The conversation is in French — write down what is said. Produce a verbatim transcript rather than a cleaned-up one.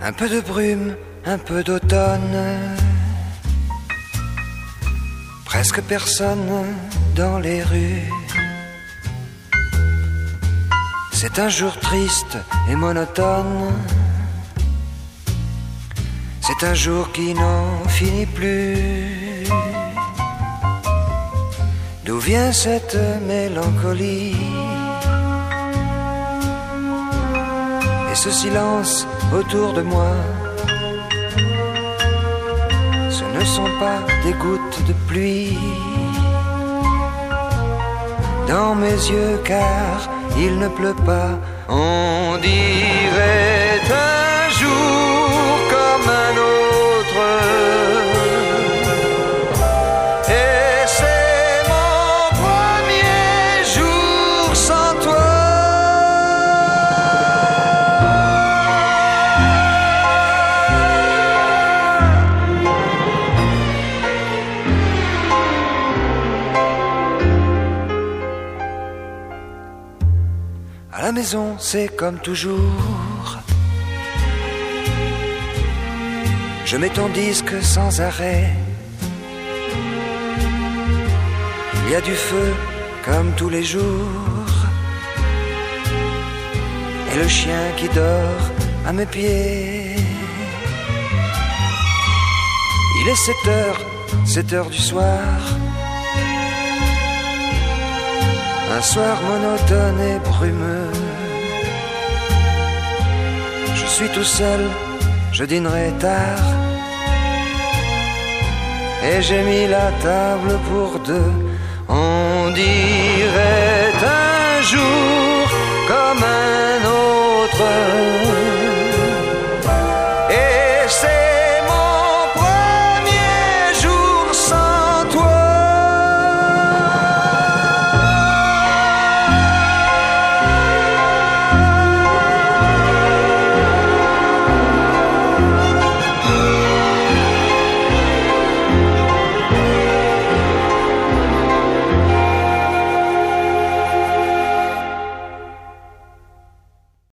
Un peu de brume, un peu d'automne, presque personne dans les rues. C'est un jour triste et monotone, c'est un jour qui n'en finit plus. D'où vient cette mélancolie et ce silence autour de moi? Ce ne sont pas des gouttes de pluie dans mes yeux, car il ne pleut pas. On dirait un jour comme un autre, et c'est mon premier jour sans toi. À la maison, c'est comme toujours. Je mets ton disque sans arrêt. Il y a du feu comme tous les jours, et le chien qui dort à mes pieds. Il est sept heures, sept heures du soir. Un soir monotone et brumeux. Je suis tout seul, je dînerai tard, et j'ai mis la table pour deux. On dirait un jour comme un autre.